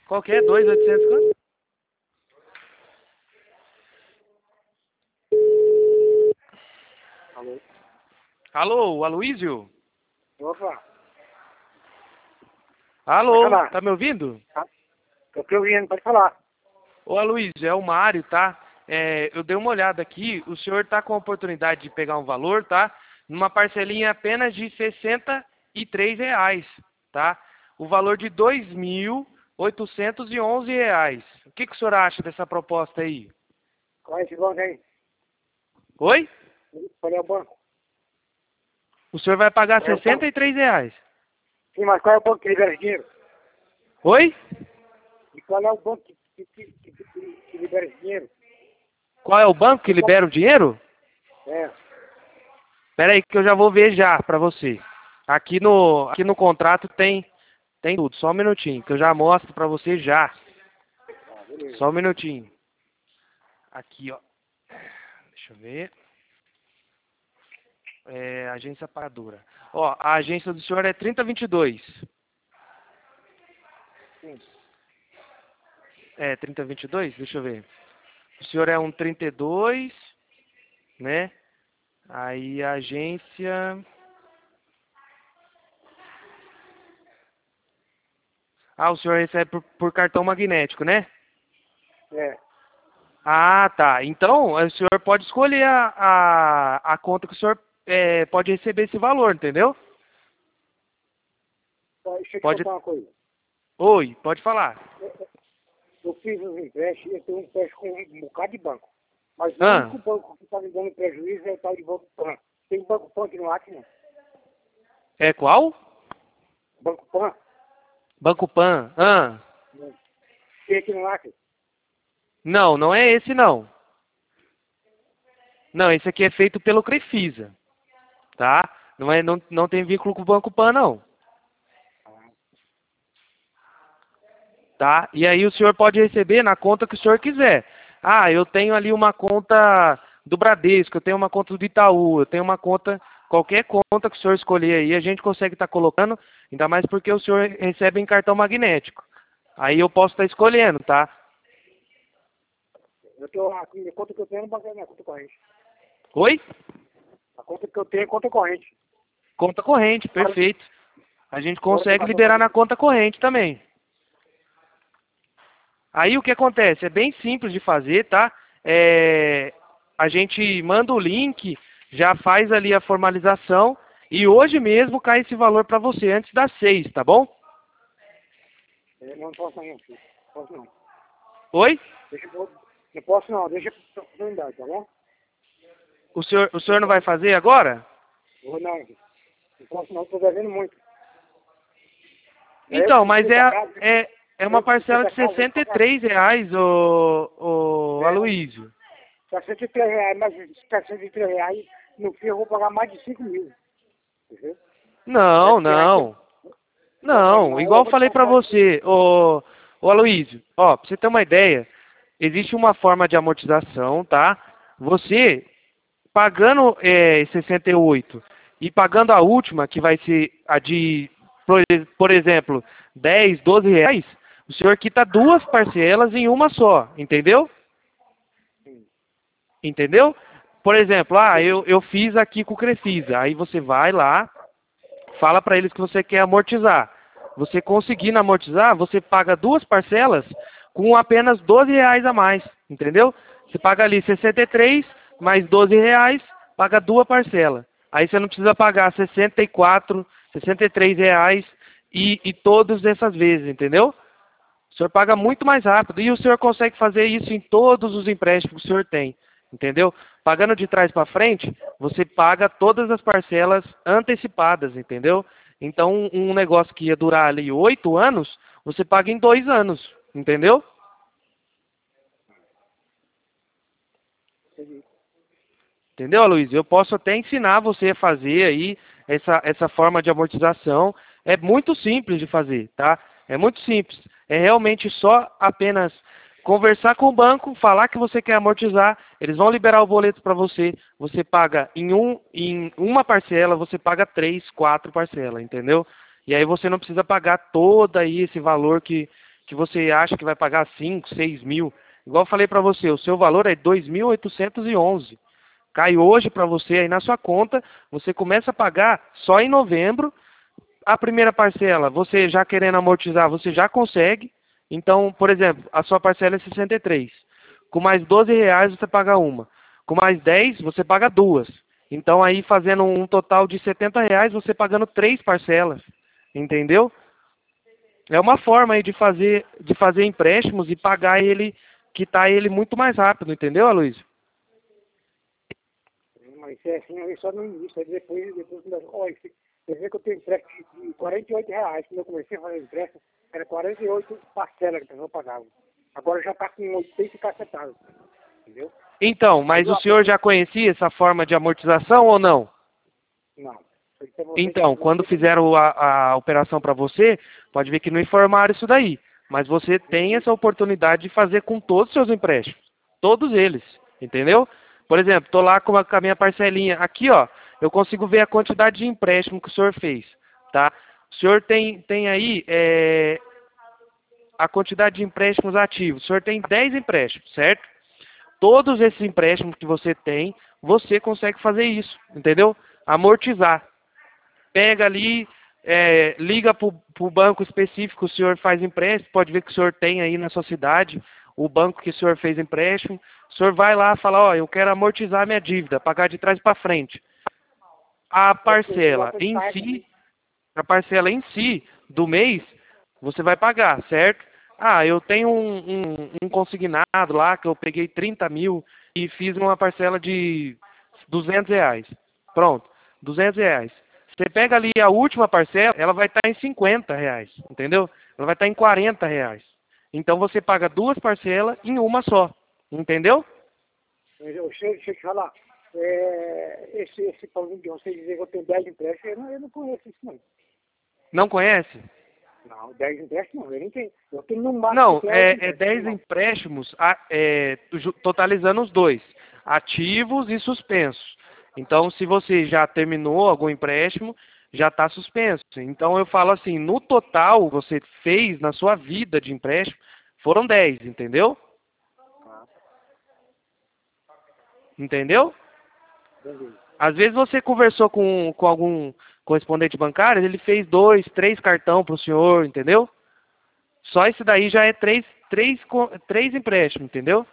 Qual que é? 2.800 quanto? Alô? Alô, Aloísio? Opa, pode Alô, falar. tá me ouvindo? Tá? Tô te ouvindo, pode falar. Ô, Aloísio, é o Mário, tá? Eu dei uma olhada aqui, o senhor tá com a oportunidade de pegar um valor, tá? Numa parcelinha apenas de R$ 63, tá? O valor de R$ 2.811. O que o senhor acha dessa proposta aí? Qual é esse banco aí? Oi? Qual é o banco? O senhor vai pagar Qual é o banco? R$ 63. Sim, mas qual é o banco que libera esse dinheiro? Oi? E qual é o banco que libera esse dinheiro? Qual é o banco que O banco- libera o dinheiro? É, Pera aí que eu já vou ver já pra você. Aqui no contrato tem tudo. Só um minutinho que eu já mostro pra você já. beleza. Só um minutinho. Aqui, ó. Deixa eu ver. Agência pagadora. Ó, a agência do senhor é 3022. Sim. É 3022? Deixa eu ver. O senhor é um 32, né? Aí a agência... Ah, o senhor recebe por cartão magnético, né? É. Ah, tá. Então, o senhor pode escolher a conta que o senhor pode receber esse valor, entendeu? Deixa eu te Pode... contar uma coisa. Oi, pode falar. Eu fiz uns empréstimos, eu tenho um empréstimo com um bocado de banco. Mas o Ah, único banco que está me dando prejuízo é o tal de Banco Pan. Tem Banco Pan aqui no Acre, não? é qual? Banco Pan? Banco Pan. Ah, Não. Tem aqui no Acre. não, não é esse não. Não, esse aqui é feito pelo Crefisa, tá? Não tem vínculo com o Banco Pan, não. Tá? E aí o senhor pode receber na conta que o senhor quiser. Ah, eu tenho ali uma conta do Bradesco, eu tenho uma conta do Itaú, eu tenho uma conta, qualquer conta que o senhor escolher aí, a gente consegue estar colocando, ainda mais porque o senhor recebe em cartão magnético. Aí eu posso estar escolhendo, tá? A conta que eu tenho é no banco, é minha conta corrente. Oi? A conta que eu tenho é conta corrente. Conta corrente, Fora, perfeito. A gente fora do consegue cartão liberar na magnético. conta corrente também. Aí o que acontece? É bem simples de fazer, tá? A gente manda o link, já faz ali a formalização e hoje mesmo cai esse valor para você antes das 6, tá bom? Não posso não, filho. Não posso não. Oi? Deixa eu, não posso não, deixa a oportunidade, tá bom? O senhor não vai fazer agora? Vou não, não posso não, estou devendo muito. É eu que Então, mas sustento a casa, é uma eu que parcela sustento a de casa, eu que pago. R$ 63, ô Aloísio. R$ 63, mas R$ 63, no fim eu vou pagar mais de 5 mil. Entendeu? É Não, porque vai ser. não. Não, Não, eu igual eu vou te falei pra passar. você, ô Aloysio, ó, pra você ter uma ideia, existe uma forma de amortização, tá? Você, pagando 68 e pagando a última, que vai ser a de, por exemplo, 10, R$ 12, o senhor quita duas parcelas em uma só, entendeu? Sim, Entendeu? Por exemplo, entendi. eu fiz aqui com o Crefisa, aí você vai lá, fala para eles que você quer amortizar. Você conseguindo amortizar, você paga duas parcelas com apenas R$ 12 a mais, entendeu? Você paga ali 63 mais R$ 12, paga duas parcelas. Aí você não precisa pagar 64, R$ 63 e todas essas vezes, entendeu? O senhor paga muito mais rápido e o senhor consegue fazer isso em todos os empréstimos que o senhor tem, entendeu? Pagando de trás para frente, você paga todas as parcelas antecipadas, entendeu? Então, um negócio que ia durar ali 8 anos, você paga em 2 anos, entendeu? Entendi. Entendeu, Luiz? Eu posso até ensinar você a fazer aí essa forma de amortização. É muito simples de fazer, tá? É muito simples. É realmente só apenas conversar com o banco, falar que você quer amortizar, eles vão liberar o boleto para você. Você paga em uma parcela, você paga 3, 4 parcelas, entendeu? E aí você não precisa pagar todo aí esse valor que você acha que vai pagar 5, 6 mil. Igual eu falei para você, o seu valor é 2.811. Cai hoje para você aí na sua conta, você começa a pagar só em novembro. A primeira parcela, você já querendo amortizar, você já consegue. Então, por exemplo, a sua parcela é 63. Com mais R$ 12 você paga uma. Com mais 10 você paga duas. Então aí fazendo um total de R$ 70, você pagando 3 parcelas. Entendeu? É uma forma aí de fazer empréstimos e pagar ele, quitar ele muito mais rápido, entendeu, Aloysio? Mas é assim, aí só no início, aí depois olha, você vê que eu tenho empréstimo de R$ 48. Quando eu comecei a fazer empréstimo, era 48 parcelas que a pessoa pagava. Agora já está com 80 cacetados, entendeu? Então, mas o senhor já conhecia essa forma de amortização ou não? Não. Então, Então, quando fizeram a operação para você, pode ver que não informaram isso daí. Mas você tem essa oportunidade de fazer com todos os seus empréstimos. Todos eles. Entendeu? Por exemplo, estou lá com a minha parcelinha. Aqui, ó, eu consigo ver a quantidade de empréstimo que o senhor fez. Tá? O senhor tem aí a quantidade de empréstimos ativos. O senhor tem 10 empréstimos, certo? Todos esses empréstimos que você tem, você consegue fazer isso. Entendeu? Amortizar. Pega ali, liga para o banco específico, o senhor faz empréstimo, pode ver que o senhor tem aí na sua cidade o banco que o senhor fez empréstimo. O senhor vai lá e fala, ó, eu quero amortizar minha dívida, pagar de trás para frente. A parcela em si do mês, você vai pagar, certo? Ah, eu tenho um consignado lá que eu peguei 30 mil e fiz uma parcela de R$ 200. Pronto, R$ 200. Você pega ali a última parcela, ela vai estar em R$ 50, entendeu? Ela vai estar em R$ 40. Então você paga duas parcelas em uma só, entendeu? deixa eu te falar. Esse pãozinho de você dizer que eu tenho 10 empréstimos, eu não conheço isso não. Não conhece? Não, 10 empréstimos não, eu nem tenho. Eu tenho no máximo Não, 10 é 10 empréstimos. empréstimos, totalizando os dois, ativos e suspensos. Então, se você já terminou algum empréstimo, já está suspenso. Então, eu falo assim, no total, você fez na sua vida de empréstimo, foram 10, entendeu? Ah, Entendeu? entendi. Às vezes você conversou com algum correspondente bancário, ele fez 2, 3 cartão para o senhor, entendeu? Só esse daí já é três empréstimos, entendeu?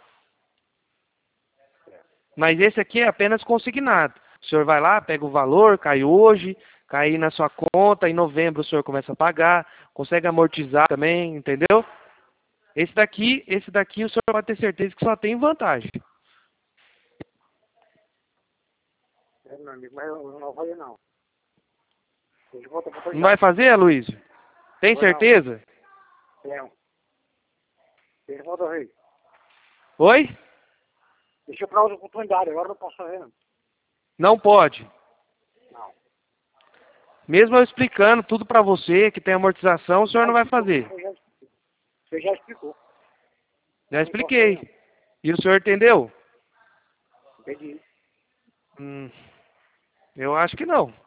Mas esse aqui é apenas consignado. O senhor vai lá, pega o valor, cai hoje, cai na sua conta, em novembro o senhor começa a pagar, consegue amortizar também, entendeu? Esse daqui o senhor pode ter certeza que só tem vantagem. Meu amigo, mas eu não vou fazer não. Deixa eu voltar para Não vai fazer, Aloysio? Tem Vou não. certeza? Não. Deixa eu voltar aí. Oi? Deixa eu para outra oportunidade, agora eu não posso fazer não. Não pode. Não. Mesmo eu explicando tudo para você, que tem amortização, o senhor não vai fazer. Você já explicou. Já expliquei. E o senhor entendeu? Entendi. Eu acho que não.